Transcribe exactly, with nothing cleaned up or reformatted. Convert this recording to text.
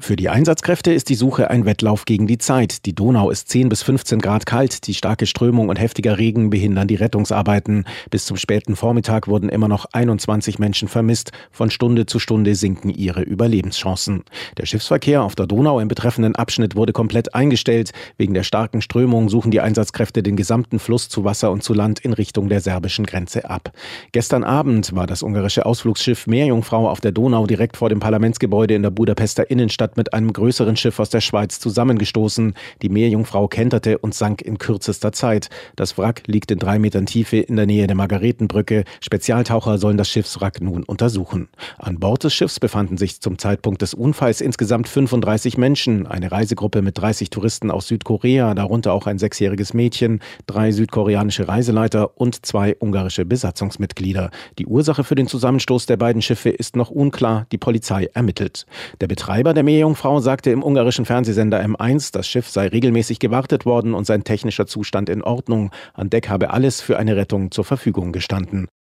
Für die Einsatzkräfte ist die Suche ein Wettlauf gegen die Zeit. Die Donau ist zehn bis fünfzehn Grad kalt. Die starke Strömung und heftiger Regen behindern die Rettungsarbeiten. Bis zum späten Vormittag wurden immer noch einundzwanzig Menschen vermisst. Von Stunde zu Stunde sinken ihre Überlebenschancen. Der Schiffsverkehr auf der Donau im betreffenden Abschnitt wurde komplett eingestellt. Wegen der starken Strömung suchen die Einsatzkräfte den gesamten Fluss zu Wasser und zu Land in Richtung der serbischen Grenze ab. Gestern Abend war das ungarische Ausflugsschiff Meerjungfrau auf der Donau direkt vor dem Parlamentsgebäude in der Budapester Innenstadt mit einem größeren Schiff aus der Schweiz zusammengestoßen. Die Meerjungfrau kenterte und sank in kürzester Zeit. Das Wrack liegt in drei Metern Tiefe in der Nähe der Margaretenbrücke. Spezialtaucher sollen das Schiffswrack nun untersuchen. An Bord des Schiffs befanden sich zum Zeitpunkt des Unfalls insgesamt fünfunddreißig Menschen. Eine Reisegruppe mit dreißig Touristen aus Südkorea, darunter auch ein sechsjähriges Mädchen, drei südkoreanische Reiseleiter und zwei ungarische Besatzungsmitglieder. Die Ursache für den Zusammenstoß der beiden Schiffe ist noch unklar. Die Polizei ermittelt. Der Betreiber der Meerjungfrau sagte im ungarischen Fernsehsender M eins, das Schiff sei regelmäßig gewartet worden und sein technischer Zustand in Ordnung. An Deck habe alles für eine Rettung zur Verfügung gestanden.